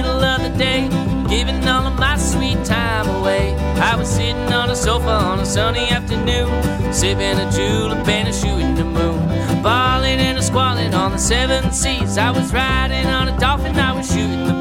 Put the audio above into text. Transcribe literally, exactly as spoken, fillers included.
middle of the day, giving all of my sweet time away. I was sitting on a sofa on a sunny afternoon, sipping a julep and a shooting the moon, balling and a squalling on the seven seas. I was riding on a dolphin, I was shooting the